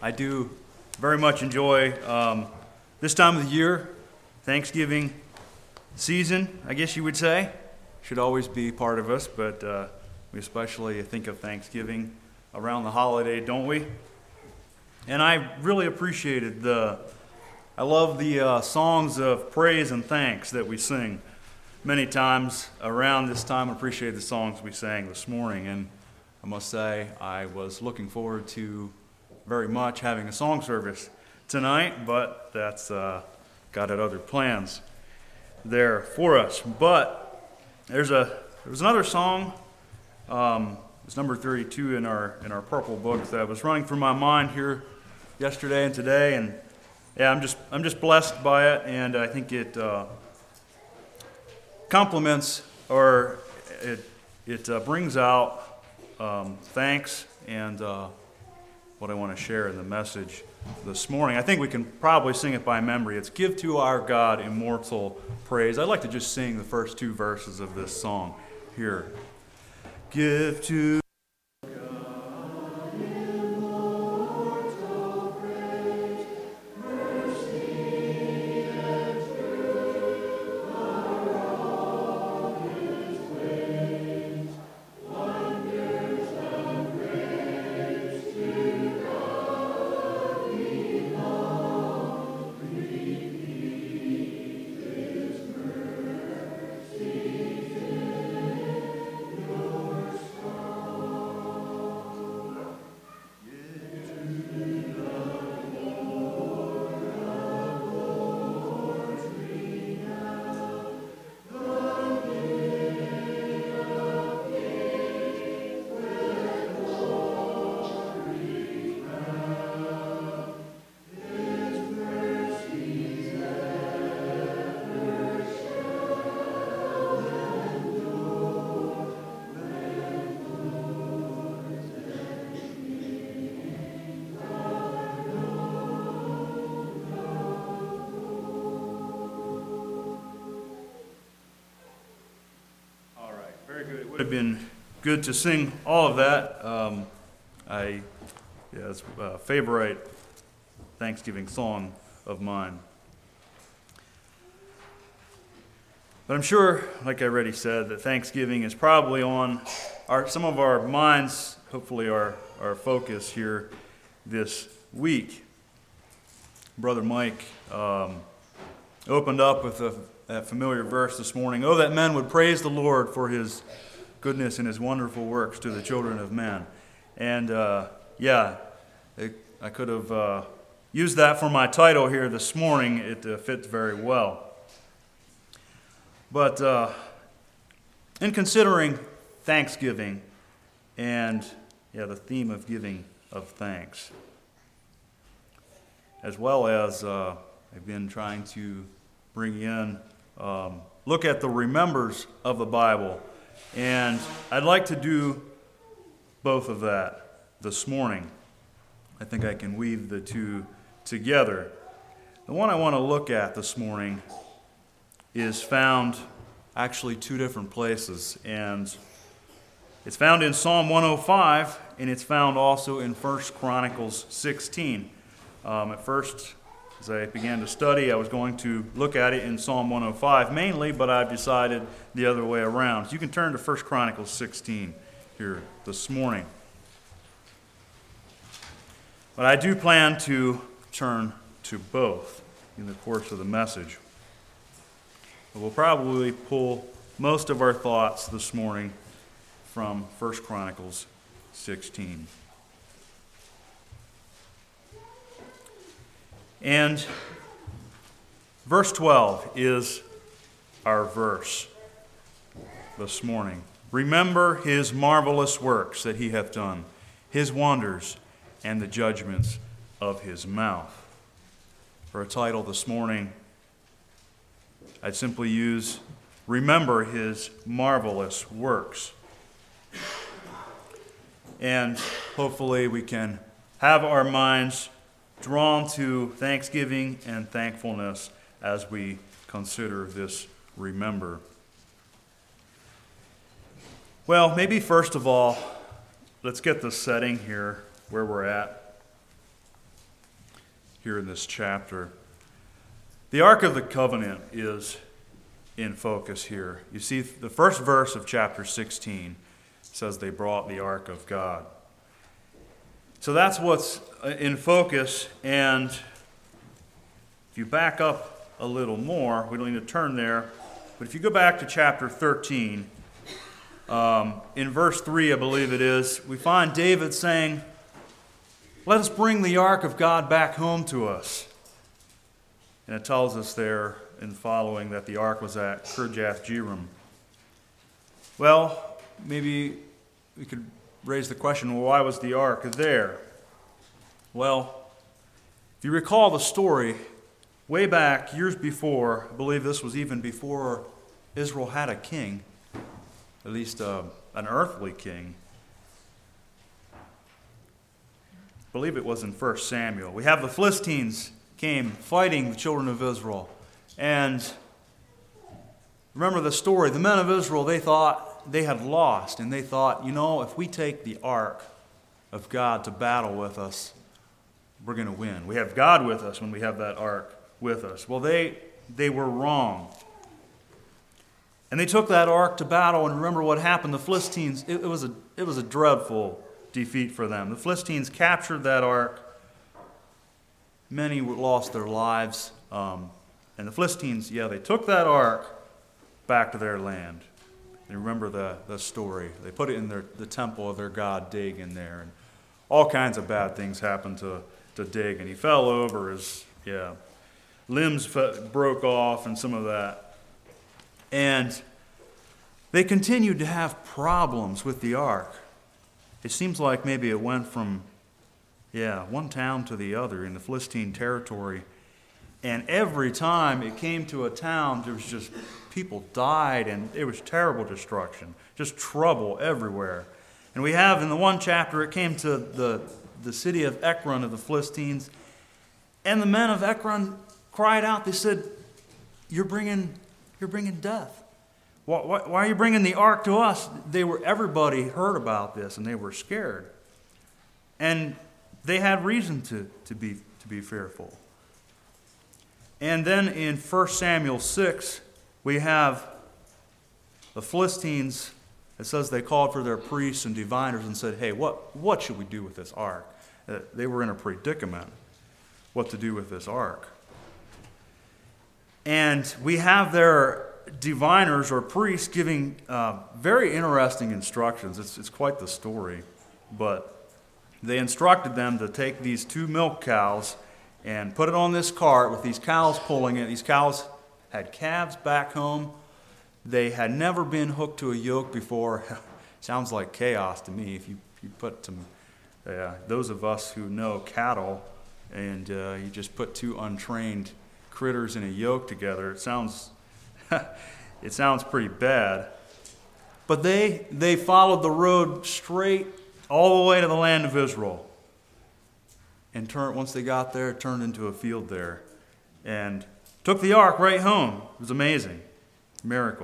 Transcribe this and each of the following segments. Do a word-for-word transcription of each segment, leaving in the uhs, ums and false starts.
I do very much enjoy um, this time of the year, Thanksgiving season, I guess you would say. Should always be part of us, but uh, we especially think of Thanksgiving around the holiday, don't we? And I really appreciated the, I love the uh, songs of praise and thanks that we sing many times around this time. I appreciate the songs we sang this morning, and I must say I was looking forward to very much having a song service tonight, but that's uh, got other plans there for us. But there's a there was another song. Um, it's number thirty-two in our in our purple book that was running through my mind here yesterday and today, and yeah, I'm just I'm just blessed by it, and I think it uh, complements or it it uh, brings out um, thanks and uh, what I want to share in the message this morning. I think we can probably sing it by memory. It's "Give to our God immortal praise." I'd like to just sing the first two verses of this song here. Give to have been good to sing all of that. Um, I, yeah, it's a favorite Thanksgiving song of mine. But I'm sure, like I already said, that Thanksgiving is probably on our some of our minds, hopefully our, our focus here this week. Brother Mike um, opened up with a, a familiar verse this morning. "Oh, that men would praise the Lord for his goodness and his wonderful works to the children of men." And uh, yeah, it, I could have uh, used that for my title here this morning. It uh, fits very well. But uh, in considering Thanksgiving and yeah, the theme of giving of thanks, as well as uh, I've been trying to bring in, um, look at the remembers of the Bible. And I'd like to do both of that this morning. I think I can weave the two together. The one I want to look at this morning is found actually two different places. And it's found in Psalm one oh five, and it's found also in First Chronicles sixteen. Um, at first, as I began to study, I was going to look at it in Psalm one oh five mainly, but I've decided the other way around. So you can turn to First Chronicles sixteen here this morning. But I do plan to turn to both in the course of the message. But we'll probably pull most of our thoughts this morning from First Chronicles sixteen. And verse twelve is our verse this morning. "Remember his marvelous works that he hath done, his wonders, and the judgments of his mouth." For a title this morning, I'd simply use "Remember his marvelous works." And hopefully we can have our minds drawn to thanksgiving and thankfulness as we consider this remember. Well, maybe first of all, let's get the setting here where we're at. here in this chapter. The Ark of the Covenant is in focus here. You see, the first verse of chapter sixteen says they brought the Ark of God. So that's what's in focus, and if you back up a little more, we don't need to turn there, but if you go back to chapter thirteen, um, in verse three, I believe it is, we find David saying, "Let us bring the Ark of God back home to us." And it tells us there in the following that the Ark was at Kirjath Jearim. Well, maybe we could raise the question, well, why was the Ark there? Well, if you recall the story, way back years before, I believe this was even before Israel had a king, at least uh, an earthly king. I believe it was in First Samuel. We have the Philistines came fighting the children of Israel. And remember the story. The men of Israel, they thought they had lost. And they thought, you know, if we take the ark of God to battle with us, we're going to win. We have God with us when we have that ark with us. Well, they they were wrong. And they took that ark to battle. And remember what happened. The Philistines, it, it was a it was a dreadful defeat for them. The Philistines captured that ark. Many lost their lives. Um, and the Philistines, yeah, they took that ark back to their land. And remember the, the story. They put it in their, the temple of their god, Dagon, there. And all kinds of bad things happened to, to Dagon. He fell over. His yeah, limbs broke off and some of that. And they continued to have problems with the ark. It seems like maybe it went from Yeah, one town to the other in the Philistine territory. And every time it came to a town, there was just, people died, and it was terrible destruction, just trouble everywhere. And we have in the one chapter, it came to the, the city of Ekron of the Philistines, and the men of Ekron cried out. They said, you're bringing, you're bringing death. Why, why, why are you bringing the ark to us? They were, everybody heard about this, and they were scared. And they had reason to, to be to be fearful. And then in First Samuel six, we have the Philistines. It says they called for their priests and diviners and said, hey, what, what should we do with this ark? Uh, they were in a predicament, what to do with this ark. And we have their diviners or priests giving uh, very interesting instructions. It's, it's quite the story, but they instructed them to take these two milk cows and put it on this cart with these cows pulling it. These cows had calves back home. They had never been hooked to a yoke before. Sounds like chaos to me. If you, if you put some, uh, those of us who know cattle, and uh, you just put two untrained critters in a yoke together, it sounds, it sounds pretty bad. But they they followed the road straight all the way to the land of Israel. And turn, once they got there, it turned into a field there. And took the ark right home. It was amazing. Miracle.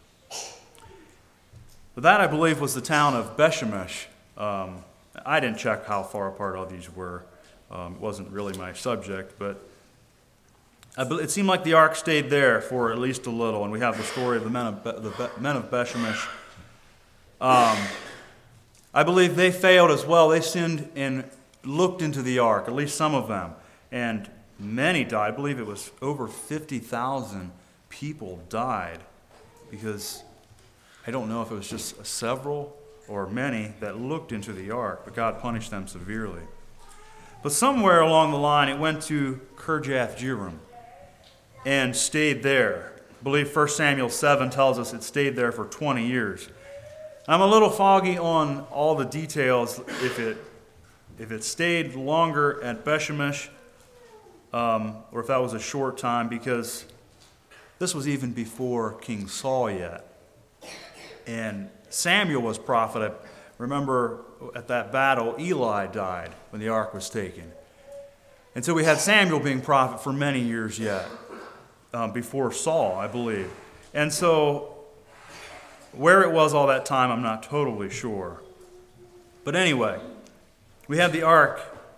But that, I believe, was the town of Bethshemesh. Um, I didn't check how far apart all these were. Um, it wasn't really my subject, but I be- it seemed like the ark stayed there for at least a little. And we have the story of the men of, Be- the Be- men of Bethshemesh. Um... I believe they failed as well. They sinned and looked into the ark, at least some of them. And many died. I believe it was over fifty thousand people died because I don't know if it was just several or many that looked into the ark, but God punished them severely. But somewhere along the line, it went to Kirjath Jearim and stayed there. I believe First Samuel seven tells us it stayed there for twenty years. I'm a little foggy on all the details, if it if it stayed longer at Bethshemesh, um, or if that was a short time, because this was even before King Saul yet. And Samuel was prophet. I remember at that battle, Eli died when the ark was taken. And so we had Samuel being prophet for many years yet, um, before Saul, I believe. And so where it was all that time, I'm not totally sure. But anyway, we have the ark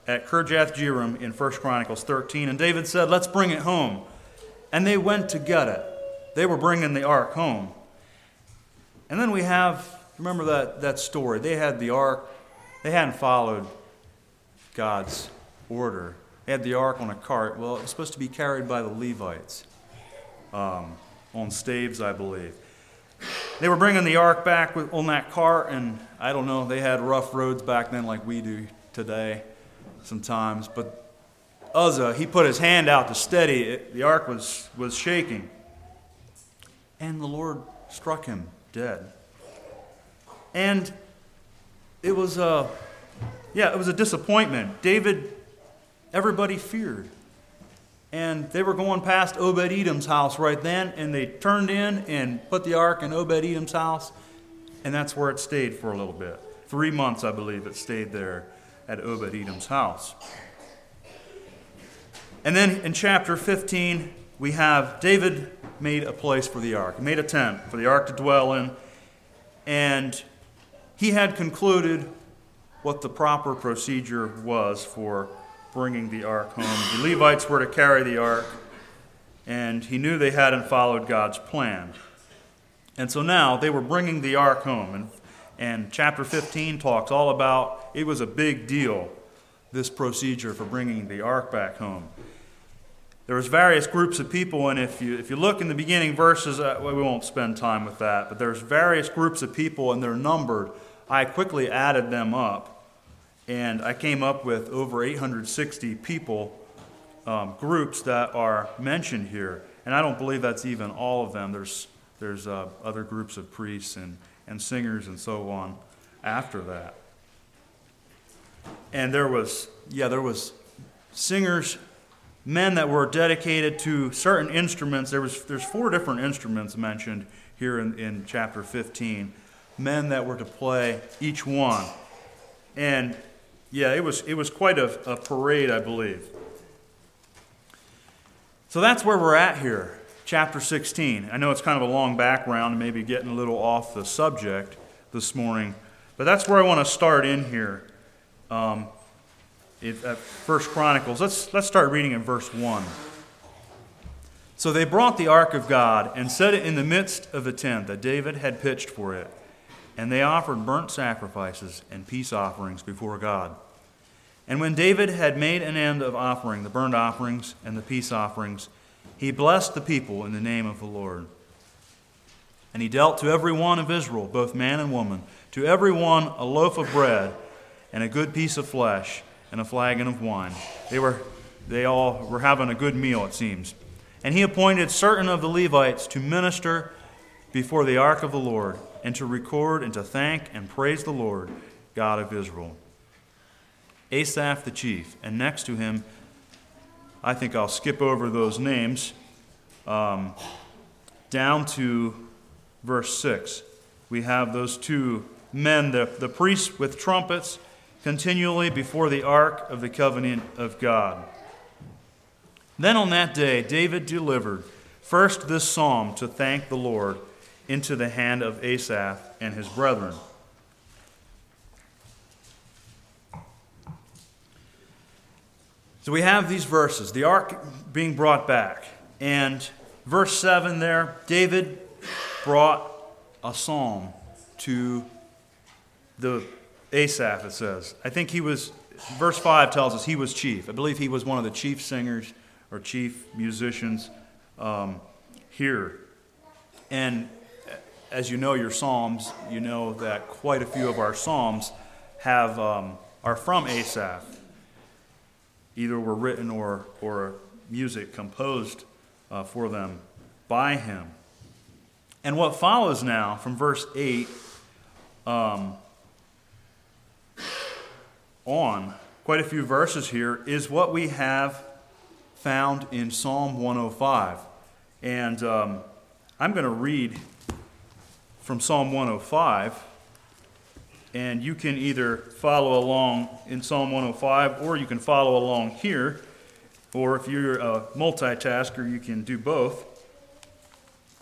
at Kirjath Jearim in First Chronicles thirteen, and David said, "Let's bring it home." And they went to get it. They were bringing the ark home. And then we have, remember that, that story. They had the ark. They hadn't followed God's order. They had the ark on a cart. Well, it was supposed to be carried by the Levites um, on staves, I believe. They were bringing the ark back with, on that cart, and I don't know, they had rough roads back then like we do today sometimes. But Uzzah, he put his hand out to steady it. The ark was, was shaking. And the Lord struck him dead. And it was a, yeah, it was a disappointment. David, everybody feared. And they were going past Obed-Edom's house right then, and they turned in and put the ark in Obed-Edom's house, and that's where it stayed for a little bit. Three months, I believe, it stayed there at Obed-Edom's house. And then in chapter fifteen, we have David made a place for the ark. He made a tent for the ark to dwell in, and he had concluded what the proper procedure was for bringing the ark home. The Levites were to carry the ark, and he knew they hadn't followed God's plan. And so now they were bringing the ark home, and, and chapter fifteen talks all about, it was a big deal, this procedure for bringing the ark back home. There was various groups of people, and if you if you look in the beginning verses, uh, well, we won't spend time with that, but there's various groups of people, and they're numbered. I quickly added them up. And I came up with over eight hundred sixty people, um, groups that are mentioned here. And I don't believe that's even all of them. There's there's uh, other groups of priests and, and singers and so on after that. And there was, yeah, there was singers, men that were dedicated to certain instruments. There was There's four different instruments mentioned here in, in chapter fifteen. Men that were to play each one. And yeah, it was it was quite a, a parade, I believe. So that's where we're at here, chapter sixteen. I know it's kind of a long background and maybe getting a little off the subject this morning, but that's where I want to start in here. Um, if, at First Chronicles, let's let's start reading in verse one. So they brought the ark of God and set it in the midst of the tent that David had pitched for it. And they offered burnt sacrifices and peace offerings before God. And when David had made an end of offering the burnt offerings and the peace offerings, he blessed the people in the name of the Lord. And he dealt to every one of Israel, both man and woman, to every one a loaf of bread and a good piece of flesh and a flagon of wine. They were, they all were having a good meal, it seems. And he appointed certain of the Levites to minister before the ark of the Lord, and to record and to thank and praise the Lord, God of Israel. Asaph the chief, and next to him, I think I'll skip over those names, um, down to verse six. We have those two men, the, the priests with trumpets, continually before the ark of the covenant of God. Then on that day, David delivered first this psalm to thank the Lord into the hand of Asaph and his brethren. So we have these verses, the ark being brought back. And verse seven there, David brought a psalm to the Asaph, it says. I think he was, verse five tells us he was chief. I believe he was one of the chief singers or chief musicians um, here. And as you know your Psalms, you know that quite a few of our Psalms have um, are from Asaph. Either were written or, or music composed uh, for them by him. And what follows now from verse eight um, on, quite a few verses here, is what we have found in Psalm one oh five. And um, I'm going to read from Psalm one oh five, and you can either follow along in Psalm one oh five, or you can follow along here, or if you're a multitasker, you can do both.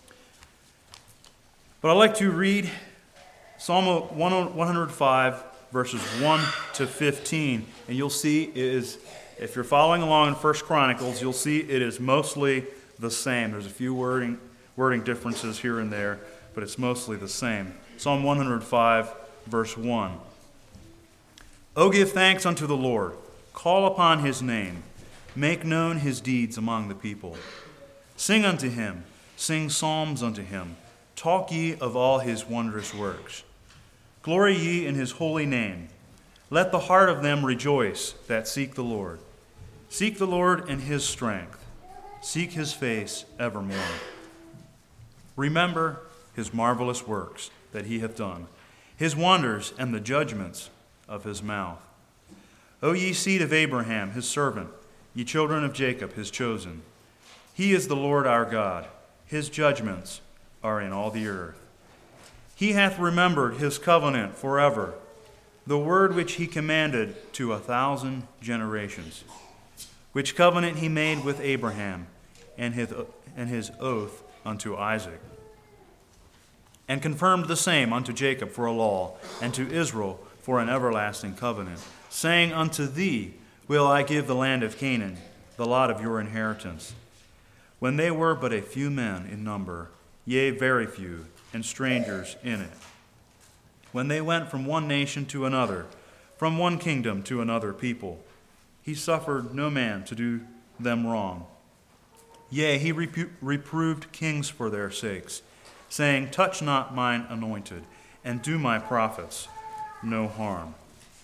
But I'd like to read Psalm one oh five, verses one to fifteen. And you'll see it is, if you're following along in First Chronicles, you'll see it is mostly the same. There's a few wording, wording differences here and there, but it's mostly the same. Psalm one hundred five, verse one. O give thanks unto the Lord, call upon his name, make known his deeds among the people. Sing unto him, sing psalms unto him, talk ye of all his wondrous works. Glory ye in his holy name. Let the heart of them rejoice that seek the Lord. Seek the Lord in his strength. Seek his face evermore. Remember his marvelous works that he hath done, his wonders and the judgments of his mouth. O ye seed of Abraham, his servant, ye children of Jacob, his chosen. He is the Lord our God. His judgments are in all the earth. He hath remembered his covenant forever, the word which he commanded to a thousand generations, which covenant he made with Abraham and his, and his oath unto Isaac, and confirmed the same unto Jacob for a law, and to Israel for an everlasting covenant, saying, unto thee will I give the land of Canaan, the lot of your inheritance. When they were but a few men in number, yea, very few, and strangers in it. When they went from one nation to another, from one kingdom to another people, he suffered no man to do them wrong. Yea, he repu- reproved kings for their sakes, saying, touch not mine anointed, and do my prophets no harm.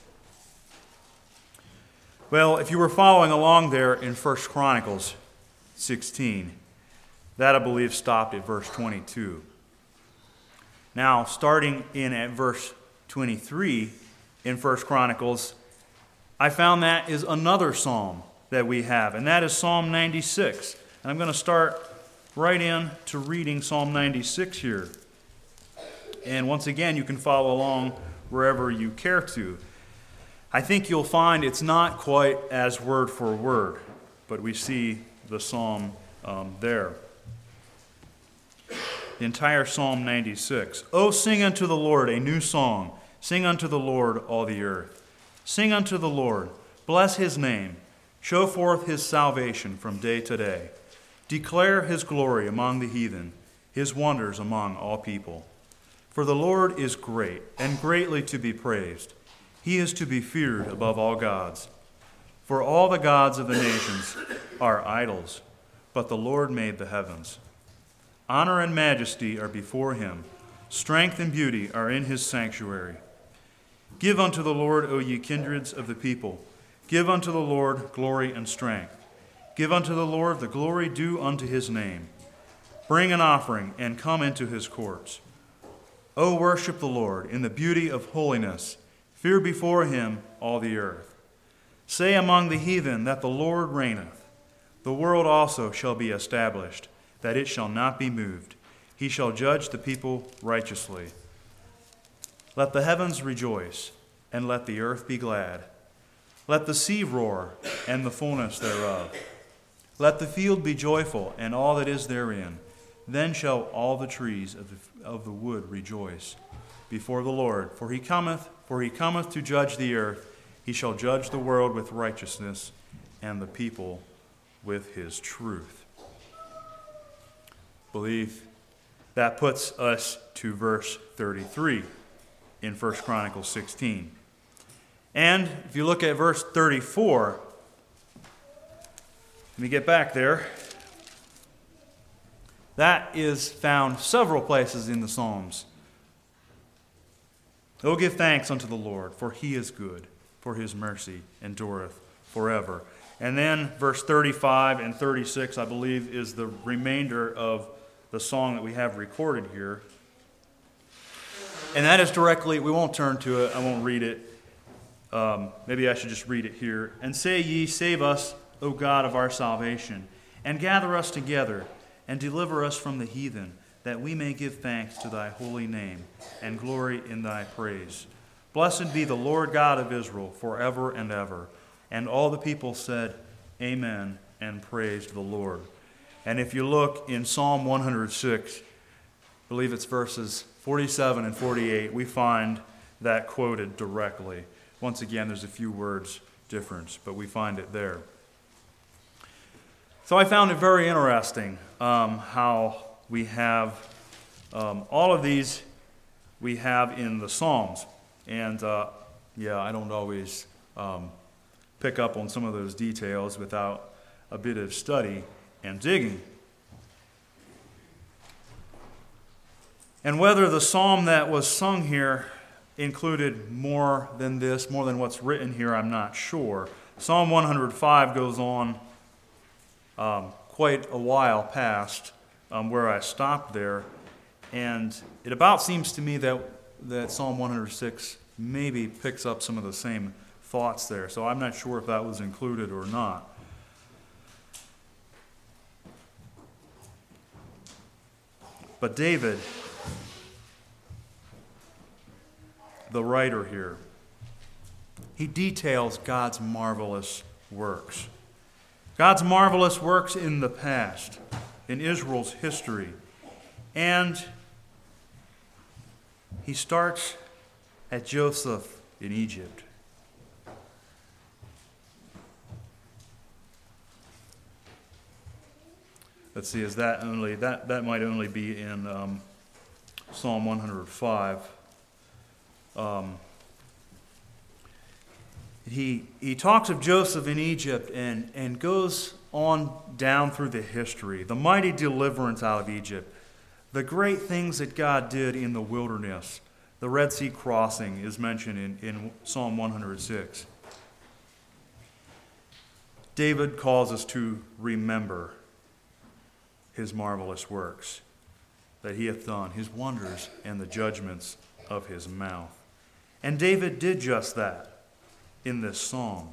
Well, if you were following along there in First Chronicles sixteen, that I believe stopped at verse twenty-two. Now, starting in at verse twenty-three in First Chronicles, I found that is another psalm that we have, and that is Psalm ninety-six. And I'm going to start right in to reading Psalm ninety-six here. And once again, you can follow along wherever you care to. I think you'll find it's not quite as word for word, but we see the psalm um, there. The entire Psalm ninety-six. O sing unto the Lord a new song. Sing unto the Lord all the earth. Sing unto the Lord. Bless his name. Show forth his salvation from day to day. Declare his glory among the heathen, his wonders among all people. For the Lord is great, and greatly to be praised. He is to be feared above all gods. For all the gods of the nations are idols, but the Lord made the heavens. Honor and majesty are before him. Strength and beauty are in his sanctuary. Give unto the Lord, O ye kindreds of the people. Give unto the Lord glory and strength. Give unto the Lord the glory due unto his name. Bring an offering and come into his courts. O worship the Lord in the beauty of holiness. Fear before him all the earth. Say among the heathen that the Lord reigneth. The world also shall be established, that it shall not be moved. He shall judge the people righteously. Let the heavens rejoice, and let the earth be glad. Let the sea roar, and the fullness thereof. Let the field be joyful, and all that is therein. Then shall all the trees of the, of the wood rejoice before the Lord. For he cometh, for he cometh to judge the earth. He shall judge the world with righteousness, and the people with his truth. Believe that puts us to verse thirty-three in First Chronicles sixteen. And if you look at verse thirty-four, let me get back there. That is found several places in the Psalms. O give thanks unto the Lord, for he is good, for his mercy endureth forever. And then verse thirty-five and thirty-six, I believe, is the remainder of the song that we have recorded here. And that is directly, we won't turn to it, I won't read it. Um, maybe I should just read it here. And say ye, save us, O God of our salvation, and gather us together, and deliver us from the heathen, that we may give thanks to thy holy name, and glory in thy praise. Blessed be the Lord God of Israel forever and ever. And all the people said, Amen, and praised the Lord. And if you look in Psalm one hundred six, I believe it's verses forty-seven and forty-eight, we find that quoted directly. Once again, there's a few words difference, but we find it there. So I found it very interesting um, how we have um, all of these we have in the Psalms. And uh, yeah, I don't always um, pick up on some of those details without a bit of study and digging. And whether the psalm that was sung here included more than this, more than what's written here, I'm not sure. Psalm one hundred five goes on um, quite a while past um, where I stopped there, and it about seems to me that, that Psalm one hundred six maybe picks up some of the same thoughts there, so I'm not sure if that was included or not. But David, the writer here, he details God's marvelous works. God's marvelous works in the past, in Israel's history. And he starts at Joseph in Egypt. Let's see, is that only, that, that might only be in um, Psalm one hundred five. Um, he, he talks of Joseph in Egypt and, and goes on down through the history, the mighty deliverance out of Egypt, the great things that God did in the wilderness. The Red Sea crossing is mentioned in, in Psalm one hundred six. David calls us to remember his marvelous works that he hath done, his wonders and the judgments of his mouth. And David did just that in this psalm.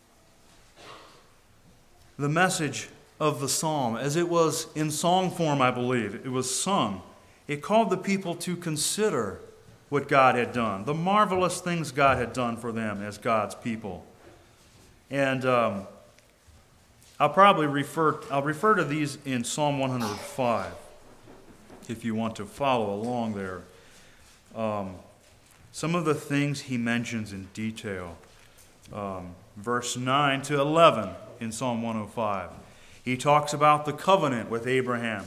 The message of the psalm, as it was in song form, I believe, it was sung, it called the people to consider what God had done, the marvelous things God had done for them as God's people. And um, I'll probably refer, I'll refer to these in Psalm one hundred five, if you want to follow along there. Um, some of the things he mentions in detail. Um, verse nine to eleven in Psalm one hundred five. He talks about the covenant with Abraham.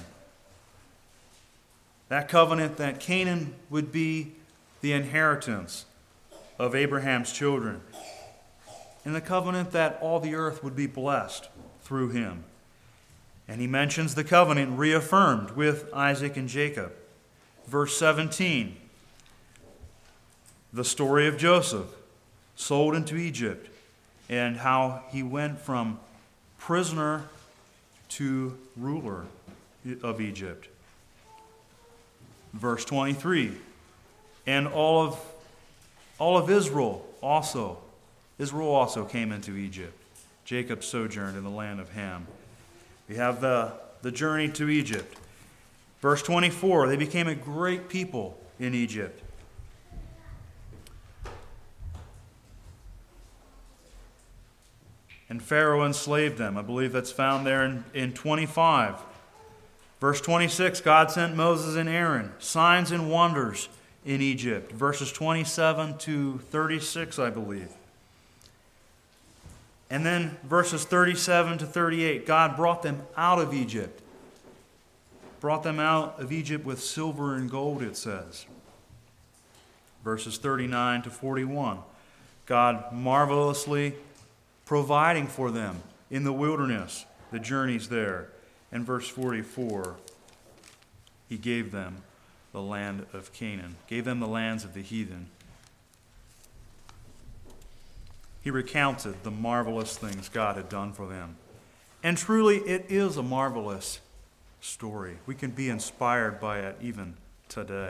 That covenant that Canaan would be the inheritance of Abraham's children. And the covenant that all the earth would be blessed through him. And he mentions the covenant reaffirmed with Isaac and Jacob. Verse seventeen, the story of Joseph, sold into Egypt, and how he went from prisoner to ruler of Egypt. Verse twenty-three, and all of all of Israel also, Israel also came into Egypt. Jacob sojourned in the land of Ham. We have the, the journey to Egypt. Verse twenty-four, they became a great people in Egypt. And Pharaoh enslaved them. I believe that's found there in, in twenty-five. Verse twenty-six, God sent Moses and Aaron, signs and wonders in Egypt. Verses twenty-seven to thirty-six, I believe. And then verses thirty-seven to thirty-eight, God brought them out of Egypt. Brought them out of Egypt with silver and gold, it says. Verses thirty-nine to forty-one, God marvelously providing for them in the wilderness, the journeys there. And verse forty-four, he gave them the land of Canaan, gave them the lands of the heathen. He recounted the marvelous things God had done for them. And truly, it is a marvelous story. We can be inspired by it even today.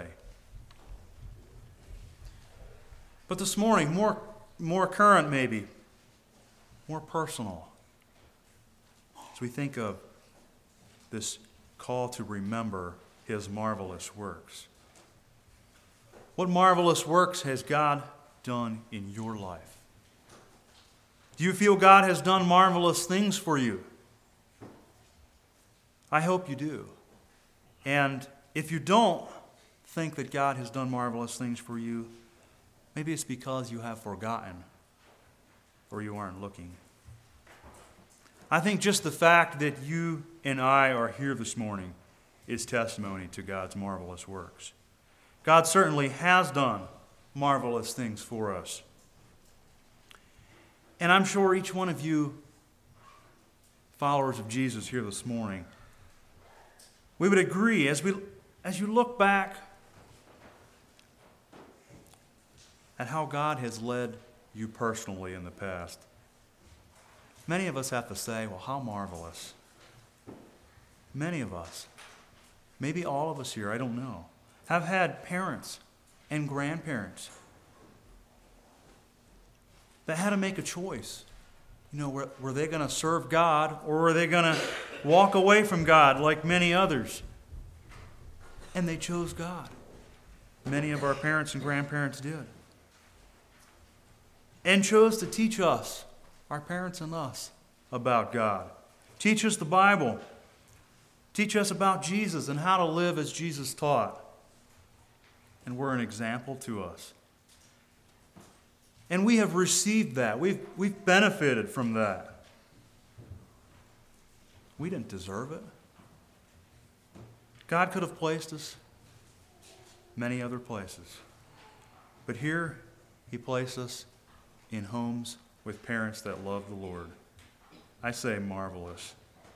But this morning, more, more current maybe, more personal, as we think of this call to remember his marvelous works. What marvelous works has God done in your life? Do you feel God has done marvelous things for you? I hope you do. And if you don't think that God has done marvelous things for you, Maybe it's because you have forgotten or you aren't looking. I think just the fact that you and I are here this morning is testimony to God's marvelous works. God certainly has done marvelous things for us. And I'm sure each one of you, followers of Jesus here this morning, we would agree as we as you look back at how God has led you personally in the past. Many of us have to say, well, how marvelous. Many of us, maybe all of us here, I don't know, have had parents and grandparents that had to make a choice. You know, were, were they going to serve God or were they going to walk away from God like many others? And they chose God. Many of our parents and grandparents did. And chose to teach us, our parents and us, about God. Teach us the Bible. Teach us about Jesus and how to live as Jesus taught. And we're an example to us. And we have received that. We've, we've benefited from that. We didn't deserve it. God could have placed us many other places. But here, He placed us in homes with parents that love the Lord. I say marvelous.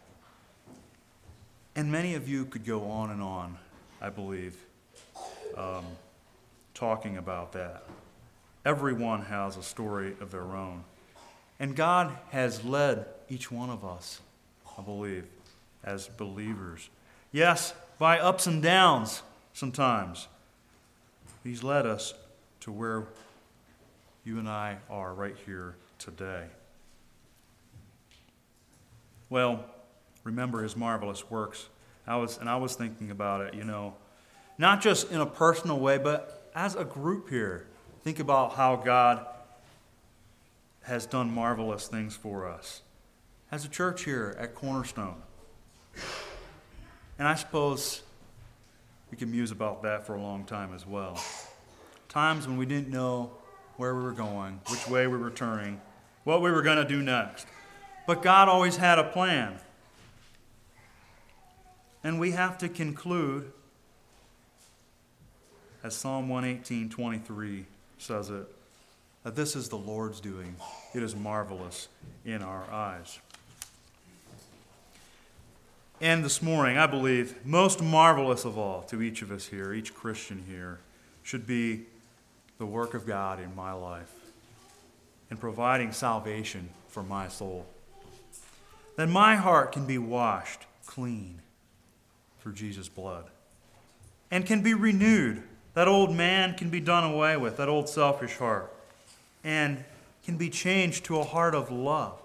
And many of you could go on and on, I believe, um, talking about that. Everyone has a story of their own. And God has led each one of us, I believe, as believers. Yes, by ups and downs sometimes. He's led us to where you and I are right here today. Well, remember His marvelous works. I was, and I was thinking about it, you know, not just in a personal way, but as a group here. Think about how God has done marvelous things for us. As a church here at Cornerstone. And I suppose we can muse about that for a long time as well. Times when we didn't know where we were going, which way we were turning, what we were going to do next. But God always had a plan. And we have to conclude, as Psalm one eighteen twenty-three says it, that this is the Lord's doing. It is marvelous in our eyes. And this morning, I believe, most marvelous of all to each of us here, each Christian here, should be the work of God in my life in providing salvation for my soul. That my heart can be washed clean through Jesus' blood and can be renewed. That old man can be done away with, that old selfish heart, and can be changed to a heart of love.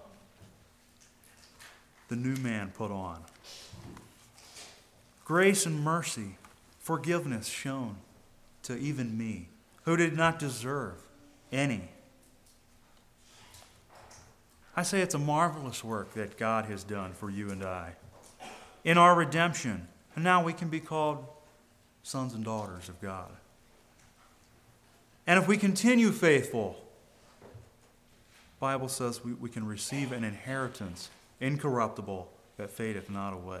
The new man put on. Grace and mercy, forgiveness shown to even me, who did not deserve any. I say it's a marvelous work that God has done for you and I in our redemption. And now we can be called sons and daughters of God. And if we continue faithful, the Bible says we, we can receive an inheritance incorruptible that fadeth not away.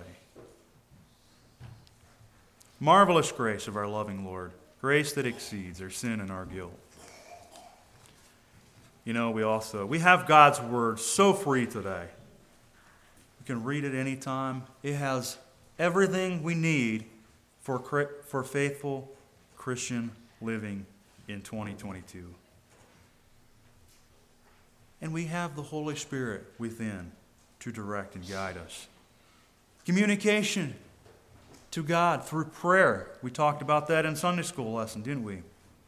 Marvelous grace of our loving Lord, grace that exceeds our sin and our guilt. You know, we also, we have God's Word so free today. We can read it anytime. It has everything we need for, for faithful Christian living in twenty twenty-two. And we have the Holy Spirit within to direct and guide us. Communication to God through prayer. We talked about that in Sunday school lesson, didn't we?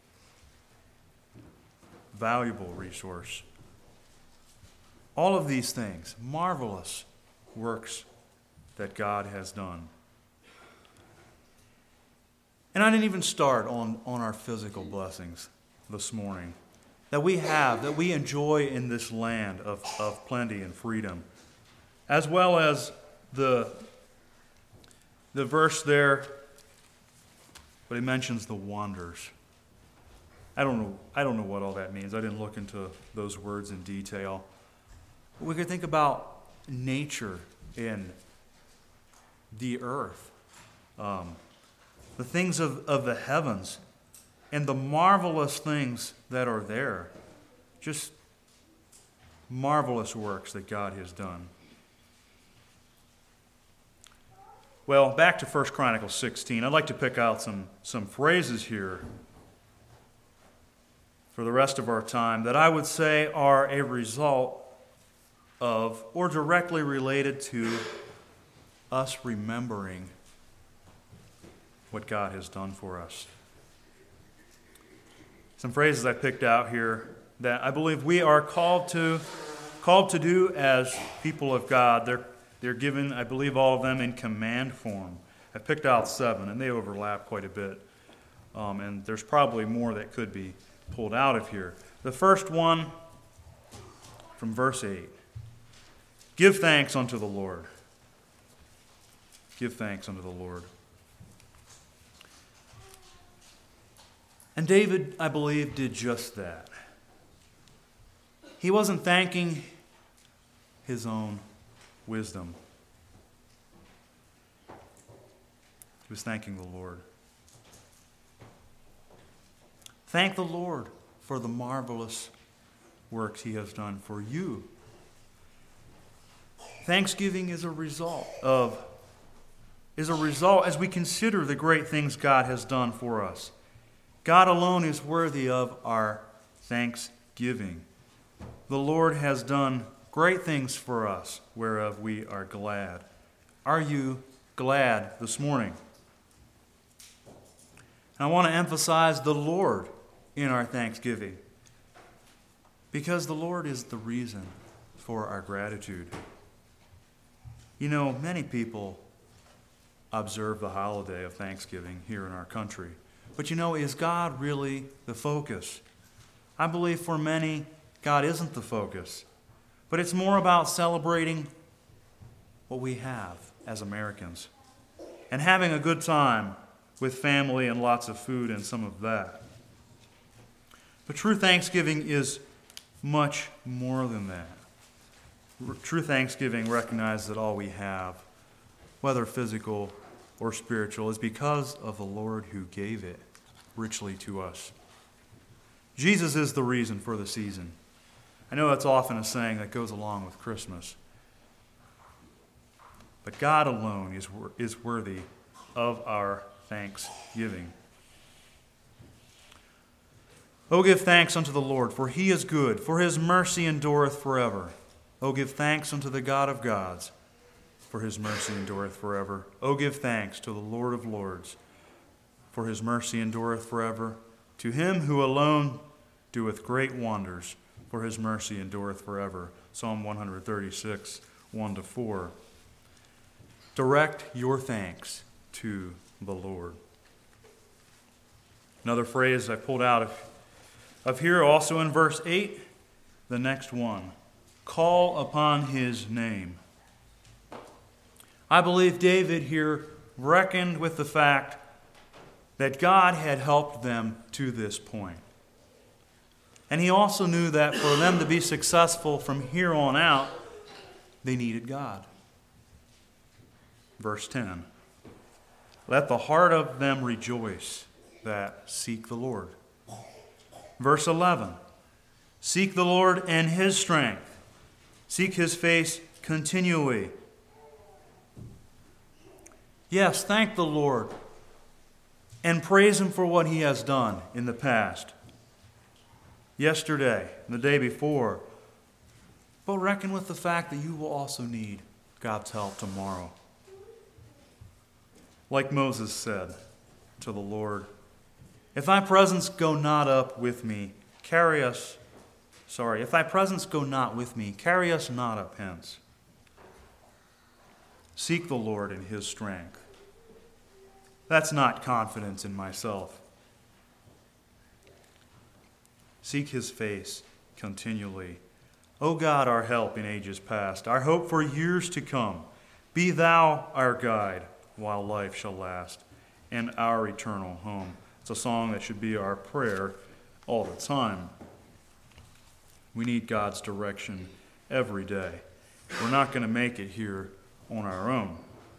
Valuable resource. All of these things, marvelous works that God has done. And I didn't even start on, on our physical blessings this morning that we have, that we enjoy in this land of, of plenty and freedom, as well as the, the verse there, but it mentions the wonders. I don't know, I don't know what all that means. I didn't look into those words in detail. We could think about nature and the earth, um, the things of, of the heavens, and the marvelous things that are there. Just marvelous works that God has done. Well, back to First Chronicles sixteen. I'd like to pick out some, some phrases here for the rest of our time that I would say are a result of or directly related to us remembering what God has done for us. Some phrases I picked out here that I believe we are called to called to do as people of God. They're they're given, I believe, all of them in command form. I picked out seven, and they overlap quite a bit. Um, and there's probably more that could be pulled out of here. The first one from verse eight. Give thanks unto the Lord. Give thanks unto the Lord. And David, I believe, did just that. He wasn't thanking his own wisdom. He was thanking the Lord. Thank the Lord for the marvelous works he has done for you. Thanksgiving is a result of, is a result as we consider the great things God has done for us. God alone is worthy of our thanksgiving. The Lord has done great things for us, whereof we are glad. Are you glad this morning? And I want to emphasize the Lord in our thanksgiving, because the Lord is the reason for our gratitude. You know, many people observe the holiday of Thanksgiving here in our country. But you know, is God really the focus? I believe for many, God isn't the focus. But it's more about celebrating what we have as Americans and having a good time with family and lots of food and some of that. But true Thanksgiving is much more than that. True Thanksgiving recognizes that all we have, whether physical or spiritual, is because of the Lord who gave it richly to us. Jesus is the reason for the season. I know that's often a saying that goes along with Christmas. But God alone is, is worthy of our thanksgiving. O give thanks unto the Lord, for he is good, for his mercy endureth forever. O give thanks unto the God of gods, for his mercy endureth forever. O give thanks to the Lord of lords, for his mercy endureth forever. To him who alone doeth great wonders, for his mercy endureth forever. Psalm one thirty-six, one to four. Direct your thanks to the Lord. Another phrase I pulled out of, of here, also in verse eight, the next one. Call upon his name. I believe David here reckoned with the fact that God had helped them to this point. And he also knew that for them to be successful from here on out, they needed God. Verse ten. Let the heart of them rejoice that seek the Lord. Verse eleven. Seek the Lord and his strength. Seek his face continually. Yes, thank the Lord and praise him for what he has done in the past. Yesterday, the day before. But reckon with the fact that you will also need God's help tomorrow. Like Moses said to the Lord, if thy presence go not up with me, carry us, sorry, if thy presence go not with me, carry us not up hence. Seek the Lord in his strength. That's not confidence in myself. Seek his face continually. O God, our help in ages past, our hope for years to come, be thou our guide while life shall last, and our eternal home. It's a song that should be our prayer all the time. We need God's direction every day. We're not going to make it here on our own.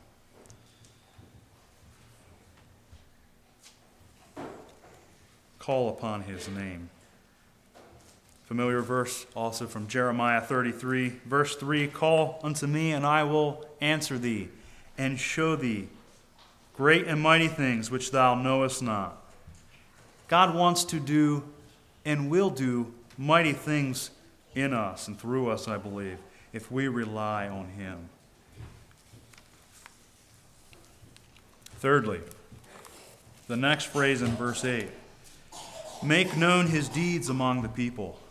Call upon his name. Familiar verse also from Jeremiah thirty-three, verse three, call unto me, and I will answer thee, and show thee great and mighty things which thou knowest not. God wants to do and will do mighty things in us and through us, I believe, if we rely on him. Thirdly, the next phrase in verse eight, make known his deeds among the people.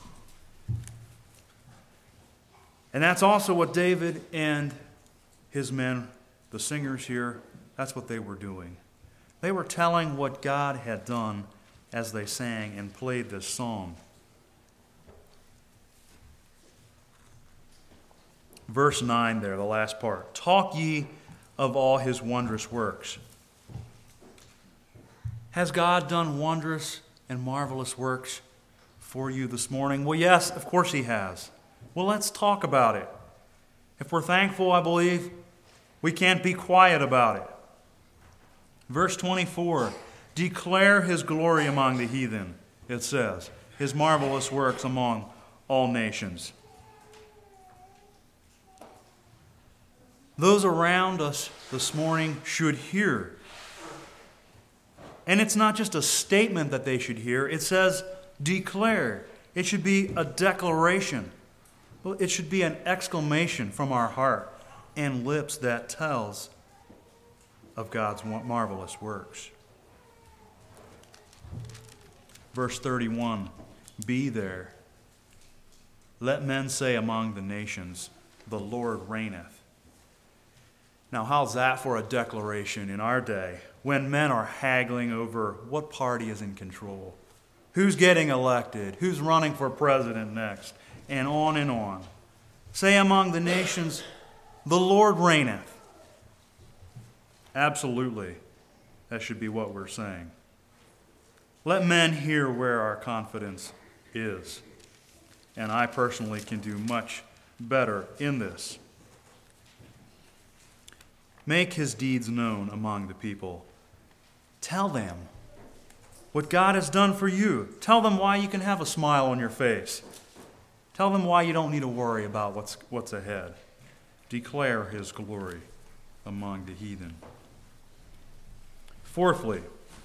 And that's also what David and his men, the singers here, that's what they were doing. They were telling what God had done as they sang and played this song. Verse nine there, the last part. Talk ye of all his wondrous works. Has God done wondrous and marvelous works for you this morning? Well, yes, of course he has. Well, let's talk about it. If we're thankful, I believe, we can't be quiet about it. Verse twenty-four, declare his glory among the heathen, it says, his marvelous works among all nations. Those around us this morning should hear. And it's not just a statement that they should hear. It says declare. It should be a declaration. Well, it should be an exclamation from our heart and lips that tells of God's marvelous works. Verse thirty-one, be there. Let men say among the nations, the Lord reigneth. Now, how's that for a declaration in our day when men are haggling over what party is in control, who's getting elected, who's running for president next, and on and on. Say among the nations, the Lord reigneth. Absolutely, that should be what we're saying. Let men hear where our confidence is. And I personally can do much better in this. Make his deeds known among the people. Tell them what God has done for you. Tell them why you can have a smile on your face. Tell them why you don't need to worry about what's, what's ahead. Declare his glory among the heathen. Fourthly,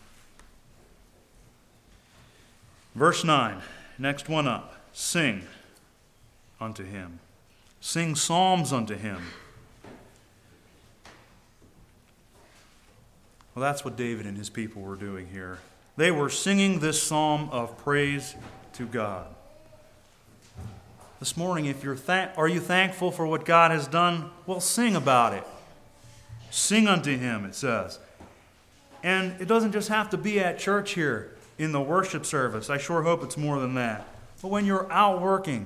verse nine, next one up. Sing unto him. Sing psalms unto him. Well, that's what David and his people were doing here. They were singing this psalm of praise to God. This morning, if you're th- are you thankful for what God has done? Well, sing about it. Sing unto him, it says. And it doesn't just have to be at church here in the worship service. I sure hope it's more than that. But when you're out working,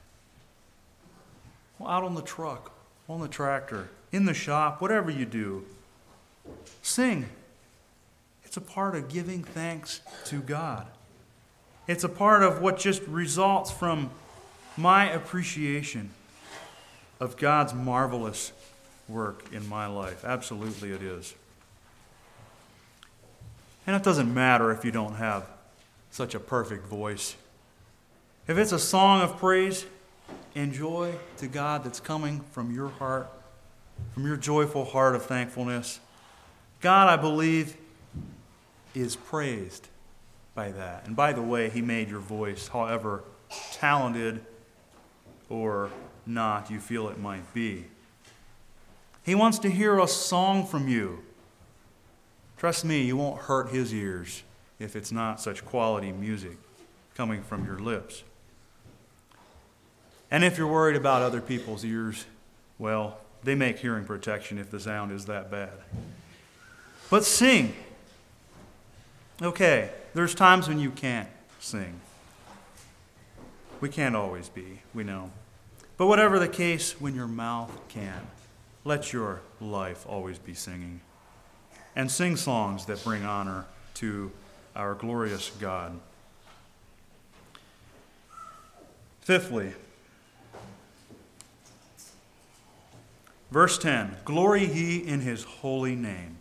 well, out on the truck, on the tractor, in the shop, whatever you do, sing. It's a part of giving thanks to God. It's a part of what just results from my appreciation of God's marvelous work in my life. Absolutely it is. And it doesn't matter if you don't have such a perfect voice. If it's a song of praise and joy to God that's coming from your heart, from your joyful heart of thankfulness, God, I believe, is praised by that. And by the way, he made your voice, however talented or not you feel it might be. He wants to hear a song from you. Trust me, you won't hurt his ears if it's not such quality music coming from your lips. And if you're worried about other people's ears, well, they make hearing protection if the sound is that bad. But sing. Okay, there's times when you can't sing. We can't always be, we know. But whatever the case, when your mouth can, let your life always be singing. And sing songs that bring honor to our glorious God. Fifthly, verse ten, glory ye in his holy name.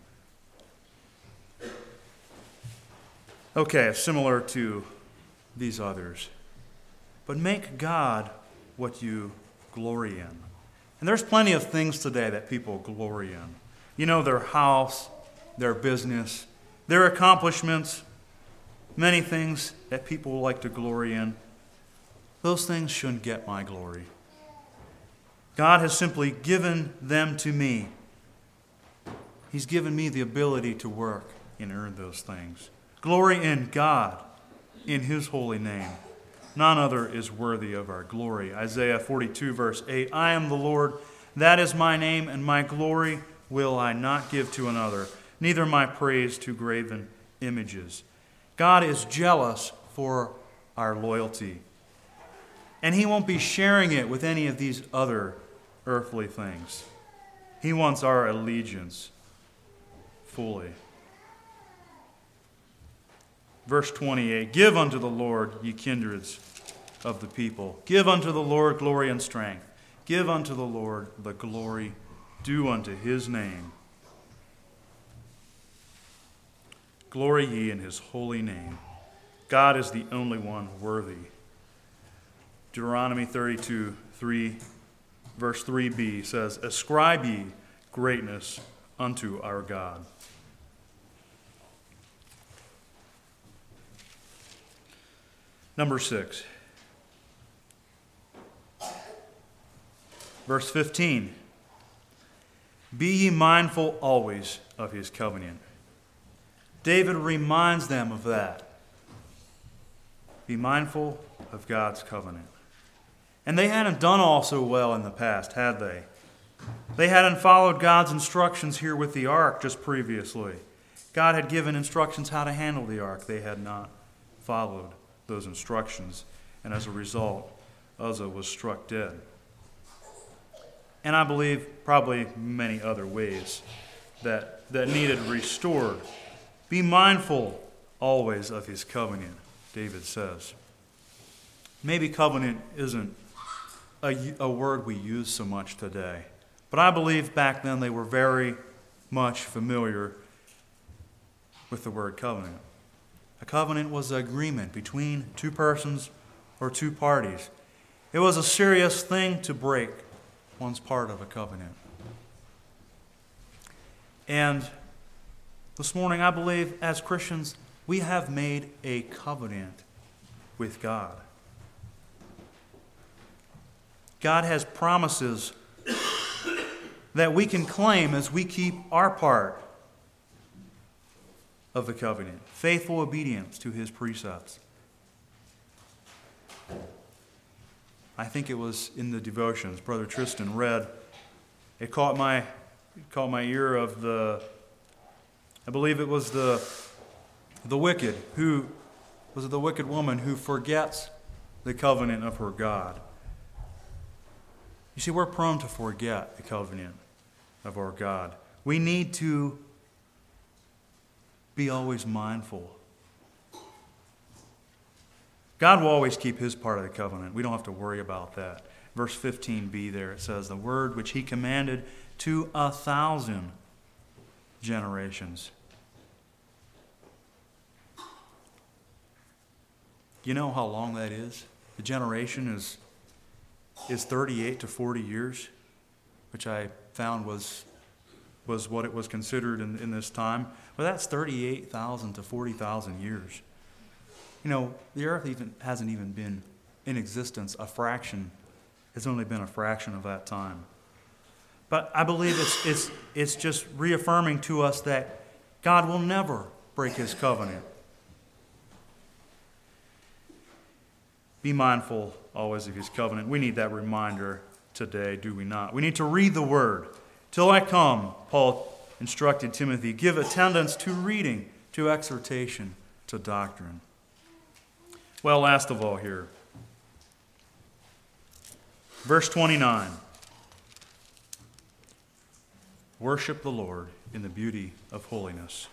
Okay, similar to these others. But make God what you glory in. And there's plenty of things today that people glory in. You know, their house, their business, their accomplishments, many things that people like to glory in. Those things shouldn't get my glory. God has simply given them to me. He's given me the ability to work and earn those things. Glory in God, in his holy name. None other is worthy of our glory. Isaiah forty-two, verse eight, I am the Lord, that is my name, and my glory will I not give to another, neither my praise to graven images. God is jealous for our loyalty. And he won't be sharing it with any of these other earthly things. He wants our allegiance fully. Verse twenty-eight, give unto the Lord, ye kindreds of the people. Give unto the Lord glory and strength. Give unto the Lord the glory due unto his name. Glory ye in his holy name. God is the only one worthy. Deuteronomy thirty-two, three, verse three b says, ascribe ye greatness unto our God. Number six. Verse fifteen. Be ye mindful always of his covenant. David reminds them of that. Be mindful of God's covenant. And they hadn't done all so well in the past, had they? They hadn't followed God's instructions here with the ark just previously. God had given instructions how to handle the ark. They had not followed those instructions. And as a result, Uzzah was struck dead. And I believe probably many other ways that, that needed restored. Be mindful always of his covenant, David says. Maybe covenant isn't a, a word we use so much today. But I believe back then they were very much familiar with the word covenant. A covenant was an agreement between two persons or two parties. It was a serious thing to break one's part of a covenant. And this morning, I believe as Christians, we have made a covenant with God. God has promises that we can claim as we keep our part of the covenant. Faithful obedience to his precepts. I think it was in the devotions Brother Tristan read. It caught my it caught my ear of the, I believe it was the the wicked who was it the wicked woman who forgets the covenant of her God. You see, we're prone to forget the covenant of our God. We need to be always mindful. God will always keep his part of the covenant. We don't have to worry about that. Verse fifteen b there, it says, the word which he commanded to a thousand generations. You know how long that is? The generation is, is thirty-eight to forty years, which I found was, was what it was considered in, in this time. Well, that's thirty-eight thousand to forty thousand years. You know, the earth even hasn't even been in existence a fraction. It's only been a fraction of that time. But I believe it's it's it's just reaffirming to us that God will never break his covenant. Be mindful always of his covenant. We need that reminder today, do we not? We need to read the word. Till I come, Paul instructed Timothy, give attendance to reading, to exhortation, to doctrine. Well, last of all here, verse twenty-nine. Worship the Lord in the beauty of holiness.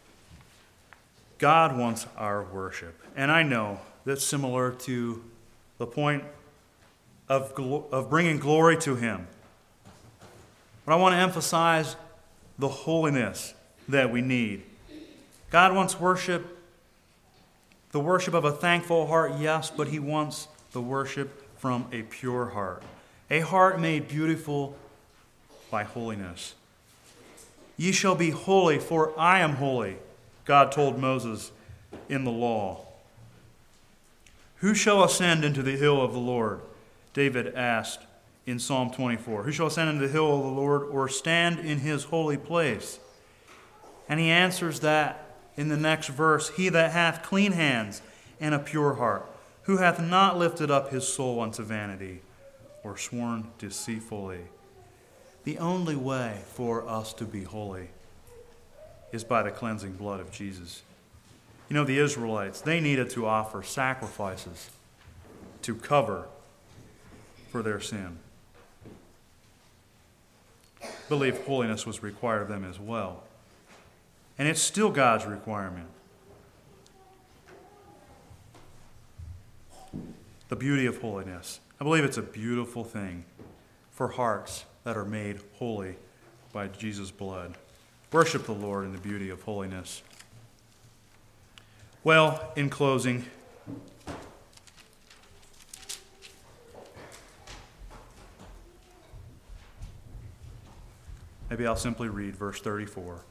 God wants our worship. And I know that similar to the point of, glo- of bringing glory to Him. But I want to emphasize the holiness that we need. God wants worship, the worship of a thankful heart, yes, but He wants the worship from a pure heart, a heart made beautiful by holiness. Ye shall be holy, for I am holy, God told Moses in the law. Who shall ascend into the hill of the Lord? David asked in Psalm twenty-four. Who shall ascend into the hill of the Lord, or stand in His holy place? And he answers that in the next verse. He that hath clean hands and a pure heart, who hath not lifted up his soul unto vanity, or sworn deceitfully. The only way for us to be holy is by the cleansing blood of Jesus. You know, the Israelites, they needed to offer sacrifices to cover for their sin. I believe holiness was required of them as well. And it's still God's requirement. The beauty of holiness. I believe it's a beautiful thing for hearts that are made holy by Jesus' blood. Worship the Lord in the beauty of holiness. Well, in closing, maybe I'll simply read verse thirty-four.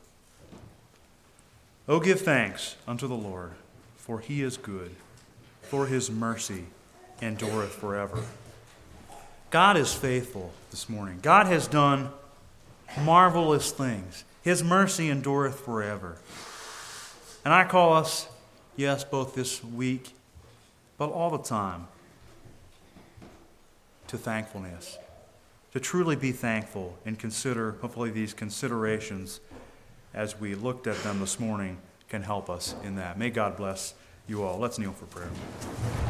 O give thanks unto the Lord, for He is good, for His mercy endureth forever. God is faithful this morning. God has done marvelous things. His mercy endureth forever. And I call us, yes, both this week, but all the time, to thankfulness. To truly be thankful and consider, hopefully these considerations as we looked at them this morning can help us in that. May God bless you all. Let's kneel for prayer.